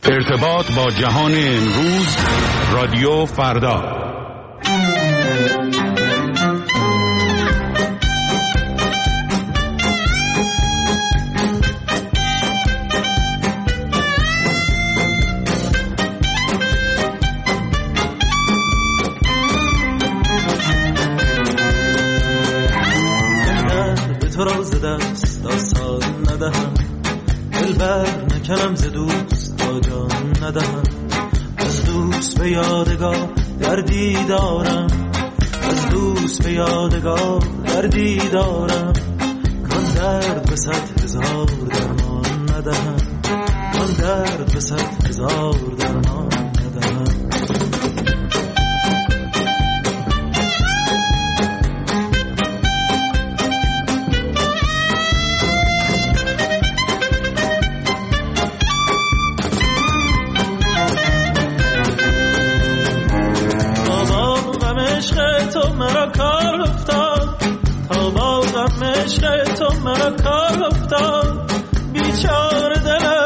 ارتباط با جهان امروز، رادیو فردا. به تو راز دست آسان ندهم، دلبر نکنم ز دوست تا جان ندهم. از دوست به یادگار دردی دارم، از دوست به یادگار دردی دارم. کان درد به 100,000 درمان ندهم، کان درد به 100,000 درمان ندهم. تو مرا کار افتاد، تا با غم عشق تو مرا کار افتاد. بیچاره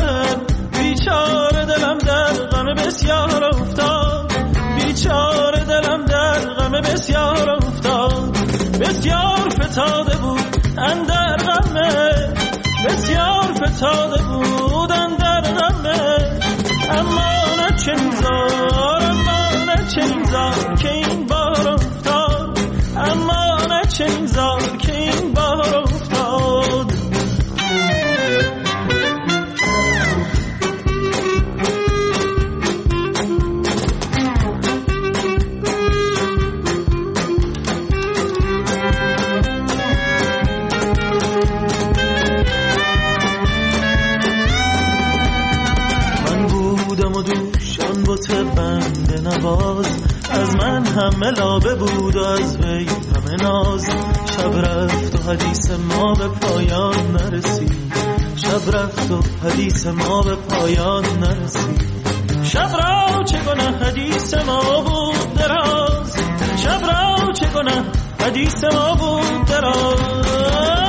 دلم در غم بسیار افتاد، بیچاره دلم در غم بسیار افتاد. بسیار فتاده بود اندر غمه، بسیار فتاده بود اندر غمه. اما نه چنزار، اما نه چنزار که این بار افتاد، اما نه چنزار که این بار افتاد. من بودم و دوشان بوت بند نواز، از من همه لابه بود و از وی همه ناز. شب رفت و حدیث ما به پایان نرسید، شب رفت و حدیث ما به پایان نرسید. شب را چگونه حدیث ما بود دراز، شب را چگونه حدیث ما بود دراز.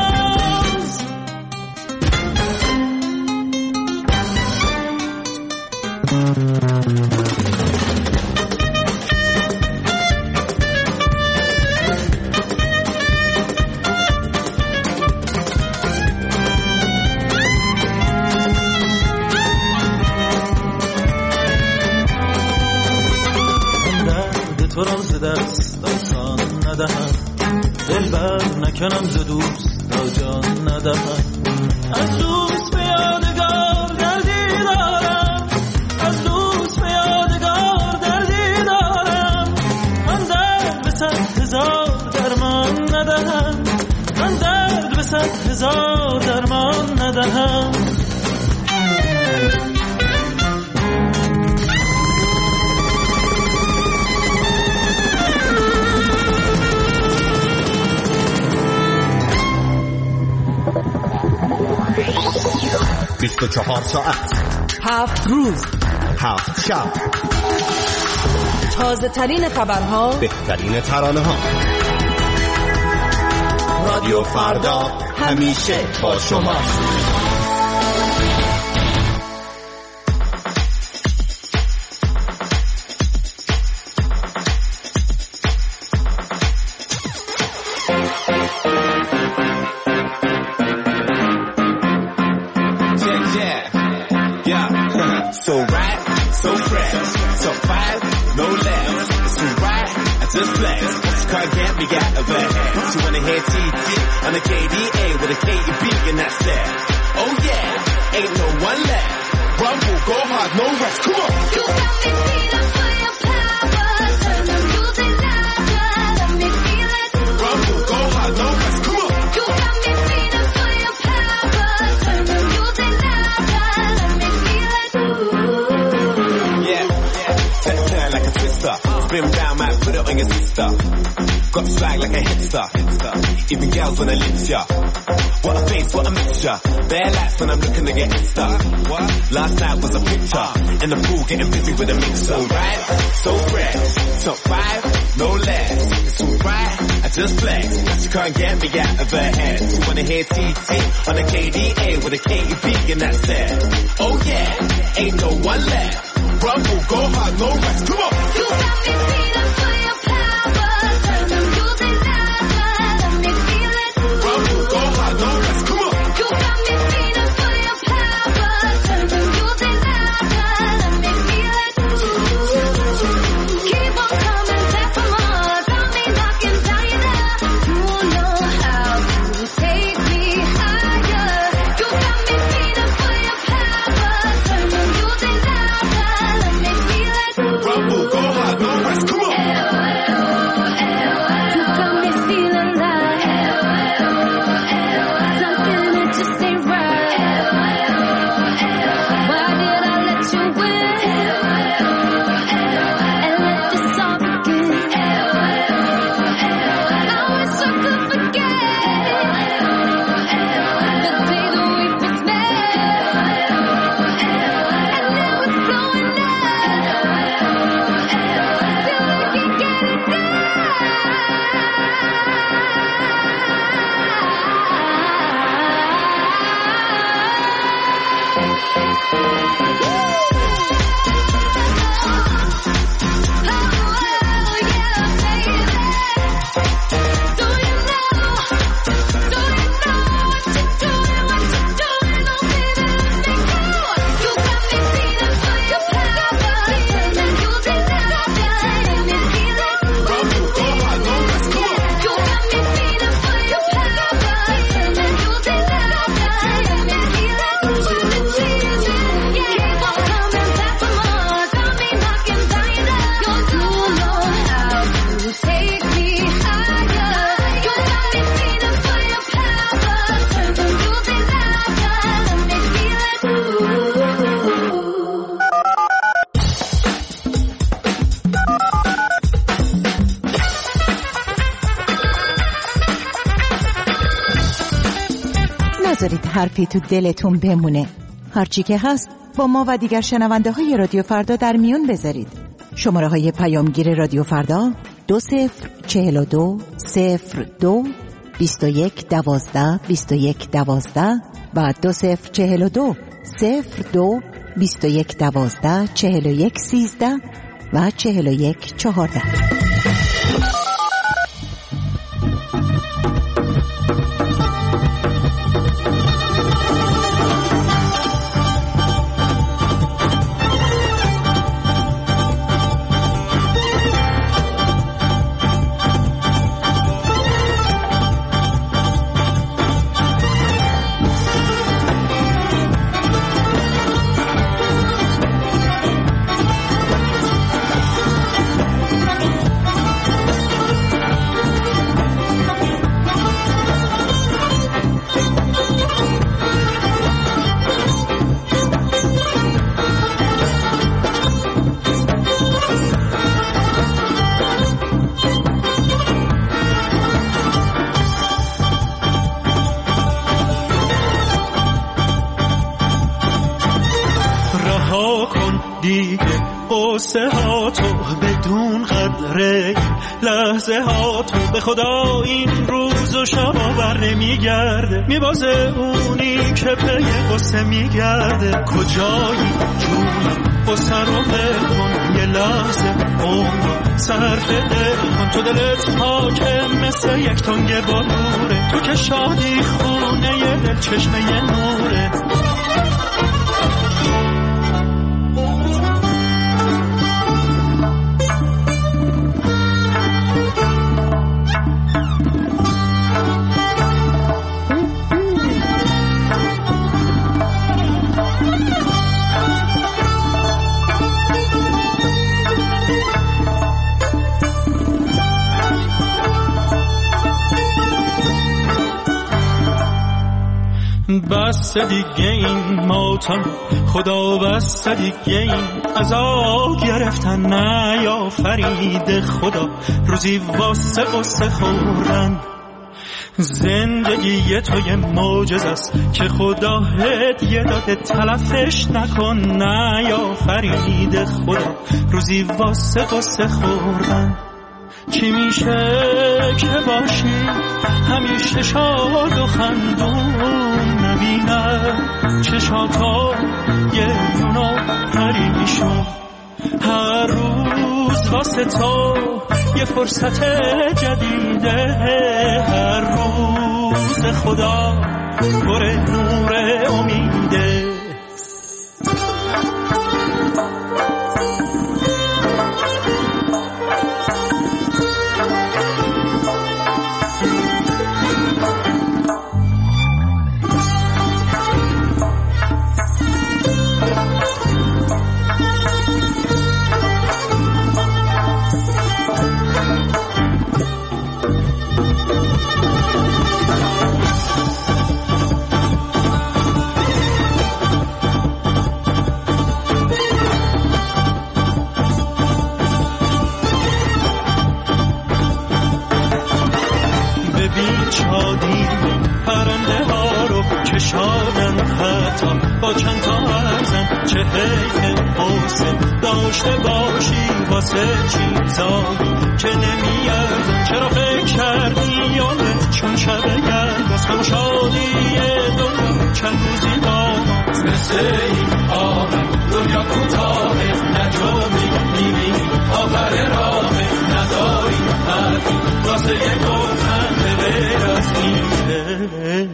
تو را ز دست آسان ندهم، دلبر نکنم ز دوست تا جان ندهم. از دوست به یادگار دردی دارم، از دوست به یادگار دردی دارم. من درد به 100,000 درمان ندهم، من درد به 100,000 درمان ندهم. 24 ساعت 7 روز 7 شب، تازه ترین خبرها، بهترین ترانه ها. رادیو فردا همیشه با شماست. So right, so fresh, so fine, no less. So right, I just flex. Can't get me out of her head. She wanna hear TT on the KDA with a KEB and that's that. Oh yeah, ain't no one left. Rumble, go hard, no rest. Come on. You got me feeling for your power. Turn the music louder, let me feel it. Rumble, go hard, no rest. Come on. You got me feeling for your power. Turn the music louder, let me feel it. Yeah, turn like a twister. Spin round, might put it on your sister. Got swag like a hipster. Even girls wanna lift ya. What a face, what a mixture. Bare lights when I'm looking to get Insta. What? Last night was a picture. In the pool getting busy with a mixer. So right, so fresh. Top 5, no less. It's alright, I just flex. She can't get me out of her head. She wanna hear TT on the KDA with a KEB and that's it. Oh yeah, ain't no one left. Rumble, go hard, no rest. Come on. You got me feeling for your power. Turn the music louder, let me feel it. Rumble, go hard, no rest. Come on. You got me feeling for your power. Turn the music louder, let me feel it. Keep on coming back for more. Got me knocking down your door. You know how to take me higher. You got me feeling for your power. Turn the music louder, let me feel it. Rumble, go hard, no rest. Come on. You got me feeling like something that just ain't right. Why did I let you win and let this all begin? I wish I could forget the day that we first met, and now it's blowing up. Still I can't get it take me higher. You got me feeling for your power. Turn the music louder, let me feel it. نذارید حرفی تو دلتون بمونه. هرچی که هست با ما و دیگر شنونده های رادیو فردا در میون بذارید. شماره های پیامگیر رادیو فردا 2042 02 21 12 21 12 و 2042 02 21 12 41 13 و 41 14. قصه ها تو بدون قدره لحظه ها تو به خدا این روز و شب بر نمیگرده میبازه اونی که پی قصه میگرده کجایی جون قصه رو بکن یه لحظه عمر صرف دل کن تو دلت پاکه مثل یک تنگ بلوره تو که شادی خونه یه دل چشمه یه نوره بس دیگه این ماتم خدا بس دیگه این عذاب گرفتن نه یا فرید خدا روزی واسه قصه خوردن زندگی تو یه معجزه است که خدا هدیه داده تلفش نکن نه یا فرید خدا روزی واسه قصه خوردن چی میشه که باشی همیشه شاد و خندون نبینم چشاتا یه یونو پری هر روز واسه تو یه فرصت جدیده، هر روز خدا پر نور امیده. پرنده ها رو کشانن حتی با چند تا ارزن، چه حیف حسن داشته باشی واسه چیزایی که نمیارزن. چرا فکر کردی یادت چون شب گرد باز هم شادی دنیا چند روزی با ماست. مثل این آمد دنیا کوتاهه، نجامی میبینی آخر راهه، نداری حرفی واسه یک گفتن غیر از اینه.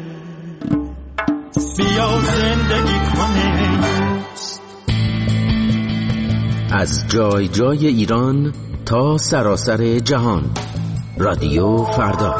بیا زندگی کنه از جای جای ایران تا سراسر جهان. رادیو فردا.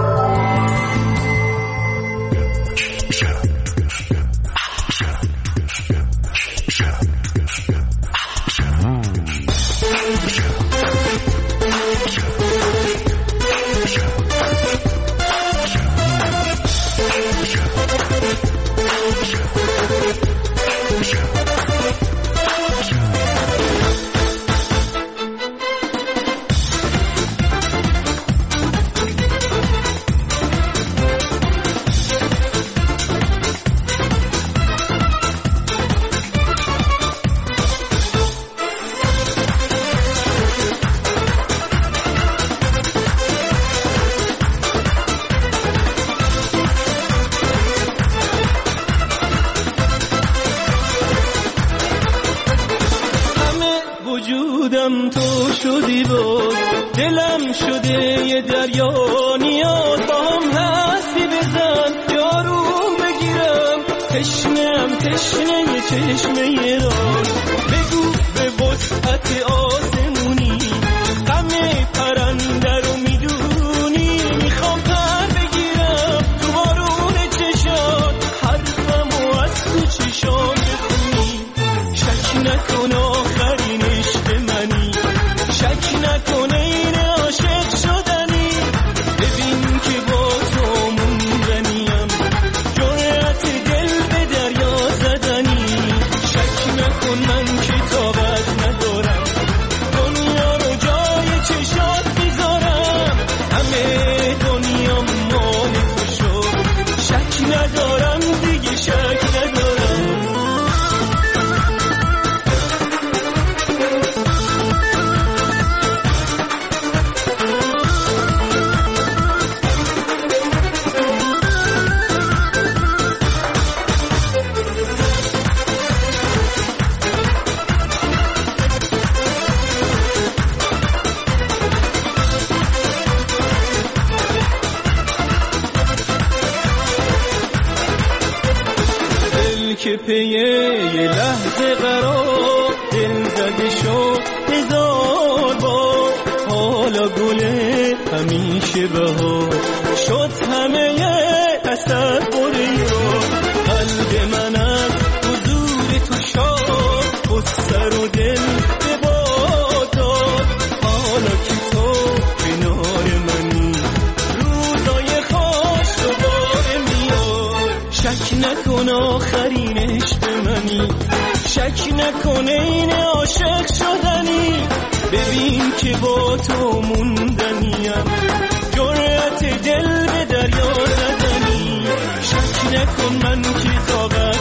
وجودم تو شدی بود، دلم شده یه دریا نیاز، با هم حرفی بزن یاروم بگیرم، تشنم تشنه یه چشمه راز، بگو به وسعت آسمونی غم پرنده رو میدونی، میخوام پر بگیرم تو بارون چشات، حرفمو از تو چشام بخونی، شک نکن آخرین عشق منی، شک نکن این عاشق شدنی، ببین که با تو موندنیم، جرأت دل به دریا زدنی، شک نکن من که طاقت ندارم دنیا رو جای چشات میذارم، همه دنیا مال تو شد، شک ندارم دیگه شک ندارم. که پیه یه لحظه قرار دل زده شد هزار بار، حالا گله همیشه بهار شد همه تصوری رو، قلب من از حضور تو شاد خود سر و دل به باد داد، حالا که تو کنار منی روزای خوش دوباره میاد، شک نکن آخرین عشق منی، شک نکن این عاشق شدنی، ببین که با تو موندنیم، جرأت دل به دریا زدنی، شک نکن من که طاقت